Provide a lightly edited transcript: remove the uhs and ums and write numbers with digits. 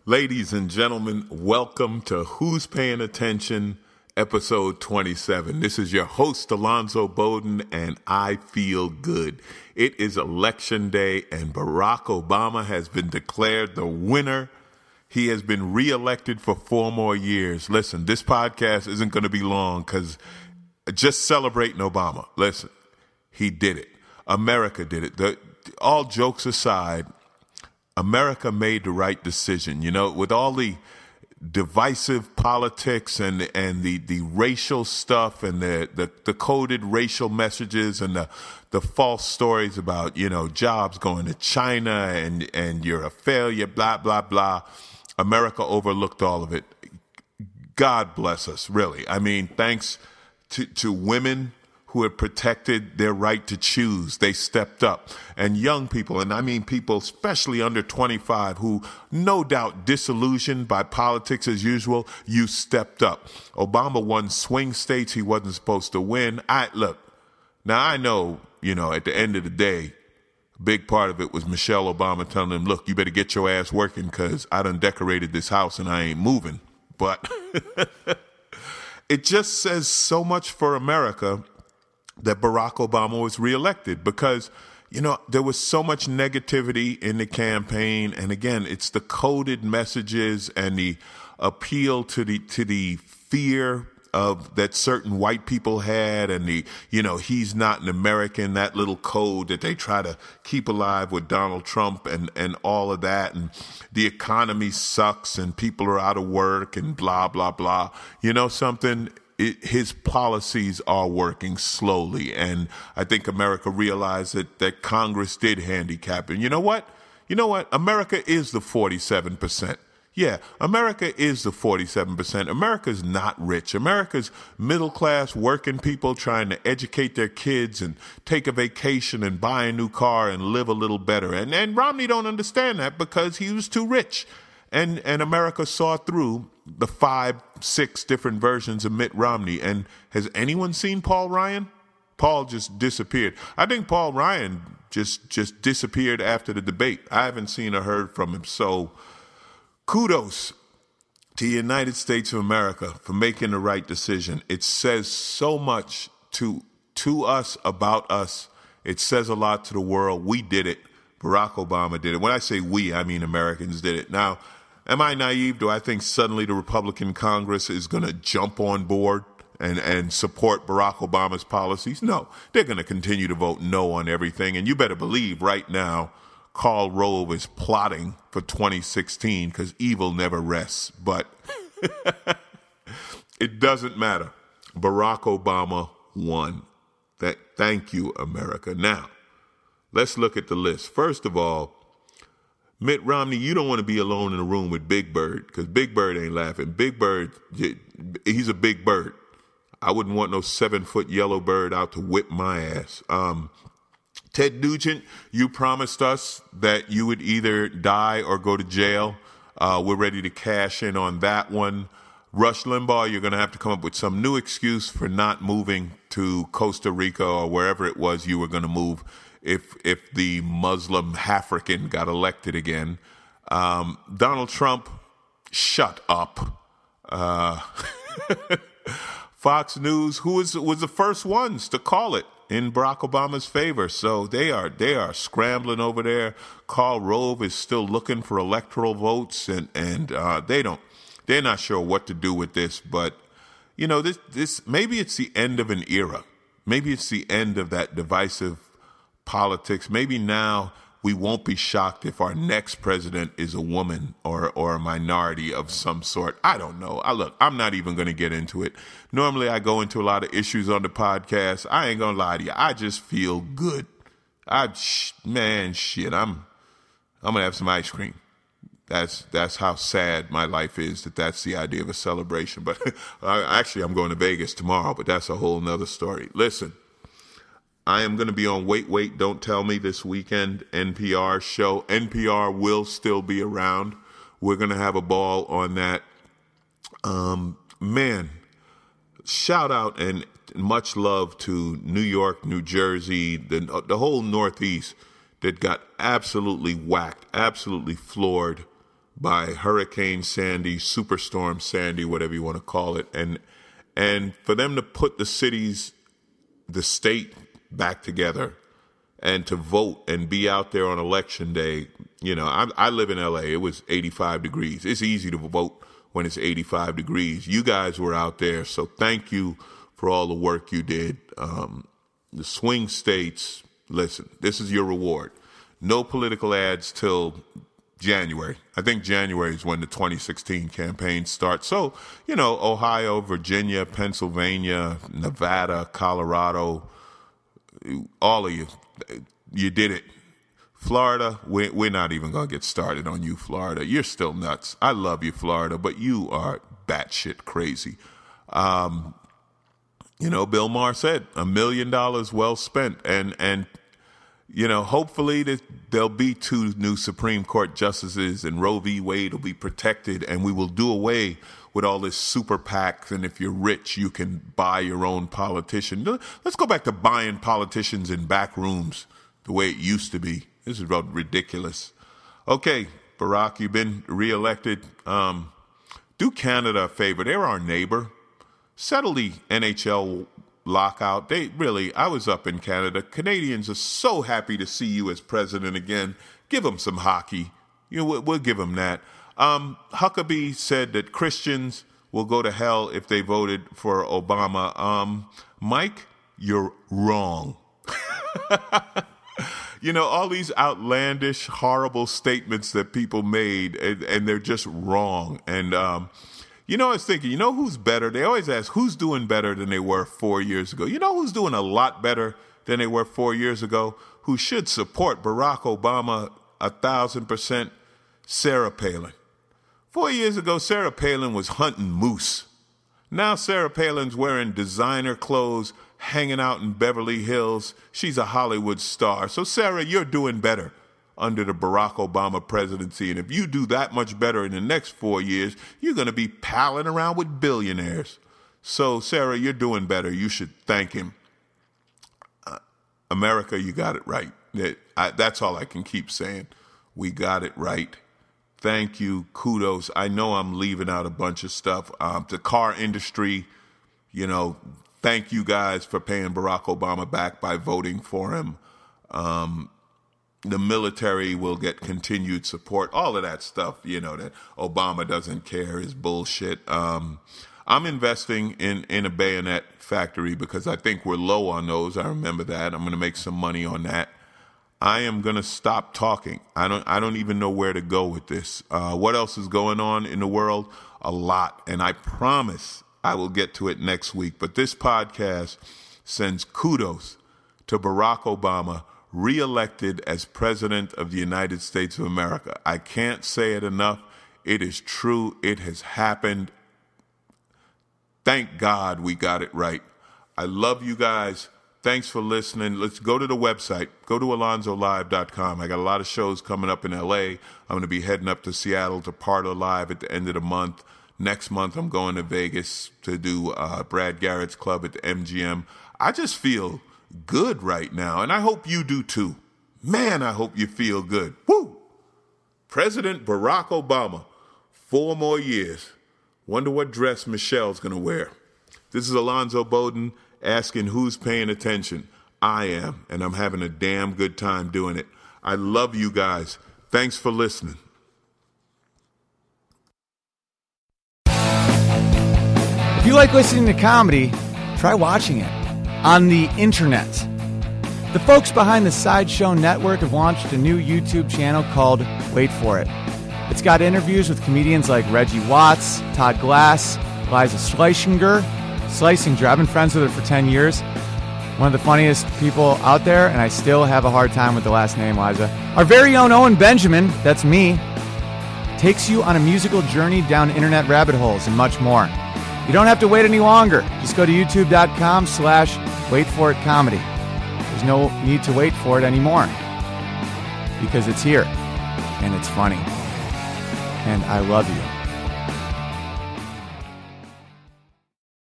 Ladies and gentlemen, welcome to Who's Paying Attention, episode 27. This is your host, Alonzo Bowden, and I feel good. It is election day, and Barack Obama has been declared the winner. He has been reelected for 4 more years. Listen, this podcast isn't going to be long because just celebrating Obama. Listen, he did it. America did it. All jokes aside, America made the right decision. You know, with all the divisive politics and the racial stuff and the coded racial messages and the false stories about, you know, jobs going to China and you're a failure, blah, blah, blah. America overlooked all of it. God bless us, really. I mean, thanks to women who had protected their right to choose. They stepped up. And young people, and I mean people especially under 25 who no doubt disillusioned by politics as usual, you stepped up. Obama won swing states he wasn't supposed to win. Look, now I know, you know, at the end of the day, a big part of it was Michelle Obama telling him, look, you better get your ass working because I done decorated this house and I ain't moving. But it just says so much for America that Barack Obama was reelected because, you know, there was so much negativity in the campaign. And again, it's the coded messages and the appeal to the fear of that certain white people had and the, you know, he's not an American, that little code that they try to keep alive with Donald Trump and all of that. And the economy sucks and people are out of work and blah, blah, blah. You know something? His policies are working slowly, and I think America realized that Congress did handicap it. You know what? America is the 47%. Yeah, America is the 47%. America's not rich. America's middle-class working people trying to educate their kids and take a vacation and buy a new car and live a little better. And Romney don't understand that because he was too rich. And America saw through the 5-6 different versions of Mitt Romney. And has anyone seen Paul Ryan? Paul just disappeared. I think Paul Ryan just disappeared after the debate. I haven't seen or heard from him. So kudos to the United States of America for making the right decision. It says so much to us, about us. It says a lot to the world. We did it. Barack Obama did it. When I say we, I mean Americans did it. Now, am I naive? Do I think suddenly the Republican Congress is going to jump on board and support Barack Obama's policies? No, they're going to continue to vote no on everything. And you better believe right now, Karl Rove is plotting for 2016 because evil never rests. But it doesn't matter. Barack Obama won. Thank you, America. Now, let's look at the list. First of all, Mitt Romney, you don't want to be alone in a room with Big Bird because Big Bird ain't laughing. Big Bird, he's a big bird. I wouldn't want no 7-foot yellow bird out to whip my ass. Ted Nugent, you promised us that you would either die or go to jail. We're ready to cash in on that one. Rush Limbaugh, you're going to have to come up with some new excuse for not moving to Costa Rica or wherever it was you were going to move if the Muslim African got elected again. Donald Trump, shut up. Fox News, who was the first ones to call it in Barack Obama's favor. So they are scrambling over there. Karl Rove is still looking for electoral votes and they're not sure what to do with this, but you know, this maybe it's the end of an era. Maybe it's the end of that divisive politics. Maybe now we won't be shocked if our next president is a woman or a minority of some sort. I don't know. Look, I'm not even going to get into it. Normally I go into a lot of issues on the podcast. I ain't going to lie to you. I just feel good. I'm going to have some ice cream. That's how sad my life is, that's the idea of a celebration. But actually, I'm going to Vegas tomorrow, but that's a whole nother story. Listen, I am going to be on Wait, Don't Tell Me this weekend, NPR show. NPR will still be around. We're going to have a ball on that. Man, shout out and much love to New York, New Jersey, the whole Northeast that got absolutely whacked, absolutely floored by Hurricane Sandy, Superstorm Sandy, whatever you want to call it. And for them to put the state back together and to vote and be out there on election day, I live in LA. It was 85 degrees. It's easy to vote when it's 85 degrees. You guys were out there, so thank you for all the work you did. The swing states, listen, this is your reward. No political ads till January. I think January is when the 2016 campaign starts. So, Ohio, Virginia, Pennsylvania, Nevada, Colorado, all of you, you did it. Florida, we're not even going to get started on you, Florida. You're still nuts. I love you, Florida, but you are batshit crazy. Bill Maher said $1 million well spent. And hopefully there'll be 2 new Supreme Court justices and Roe v. Wade will be protected and we will do away with all this super PACs. And if you're rich, you can buy your own politician. Let's go back to buying politicians in back rooms the way it used to be. This is ridiculous. Okay, Barack, you've been reelected. Do Canada a favor. They're our neighbor. Settle the NHL lockout. I was up in Canada. Canadians are so happy to see you as president again. Give them some hockey. We'll give them that. Huckabee said that Christians will go to hell if they voted for Obama. Mike, you're wrong. All these outlandish, horrible statements that people made, and they're just wrong. And, I was thinking, who's better? They always ask, who's doing better than they were 4 years ago? Who's doing a lot better than they were 4 years ago? Who should support Barack Obama 1,000%? Sarah Palin. 4 years ago, Sarah Palin was hunting moose. Now Sarah Palin's wearing designer clothes, hanging out in Beverly Hills. She's a Hollywood star. So, Sarah, you're doing better under the Barack Obama presidency. And if you do that much better in the next 4 years, you're going to be palling around with billionaires. So, Sarah, you're doing better. You should thank him. America, you got it right. That's all I can keep saying. We got it right. Thank you. Kudos. I know I'm leaving out a bunch of stuff. The car industry, thank you guys for paying Barack Obama back by voting for him. The military will get continued support. All of that stuff, that Obama doesn't care is bullshit. I'm investing in a bayonet factory because I think we're low on those. I remember that. I'm going to make some money on that. I am going to stop talking. I don't even know where to go with this. What else is going on in the world? A lot. And I promise I will get to it next week. But this podcast sends kudos to Barack Obama, reelected as President of the United States of America. I can't say it enough. It is true. It has happened. Thank God we got it right. I love you guys. Thanks for listening. Let's go to the website. Go to alonzolive.com. I got a lot of shows coming up in L.A. I'm going to be heading up to Seattle to Parlor Live at the end of the month. Next month, I'm going to Vegas to do Brad Garrett's Club at the MGM. I just feel good right now, and I hope you do too. Man, I hope you feel good. Woo! President Barack Obama, 4 more years. Wonder what dress Michelle's going to wear. This is Alonzo Bowden asking who's paying attention. I am, and I'm having a damn good time doing it. I love you guys. Thanks for listening. If you like listening to comedy, try watching it on the internet. The folks behind the Sideshow Network have launched a new YouTube channel called Wait For It. It's got interviews with comedians like Reggie Watts, Todd Glass, Liza Schlesinger. I've been friends with her for 10 years. One of the funniest people out there, and I still have a hard time with the last name, Liza. Our very own Owen Benjamin, that's me, takes you on a musical journey down internet rabbit holes and much more. You don't have to wait any longer. Just go to youtube.com/waitforitcomedy. There's no need to wait for it anymore because it's here and it's funny. And I love you.